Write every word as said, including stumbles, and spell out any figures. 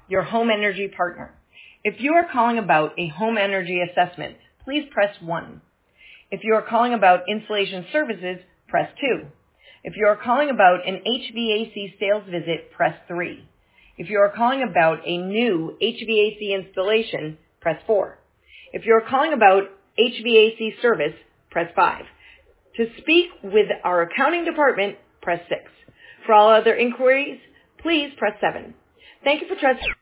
your home energy partner. If you are calling about a home energy assessment, please press one. If you are calling about installation services, press two. If you are calling about an H V A C sales visit, press three. If you are calling about a new H V A C installation, press four. If you are calling about H V A C service, press five. To speak with our accounting department, press six. For all other inquiries, please press seven. Thank you for trusting.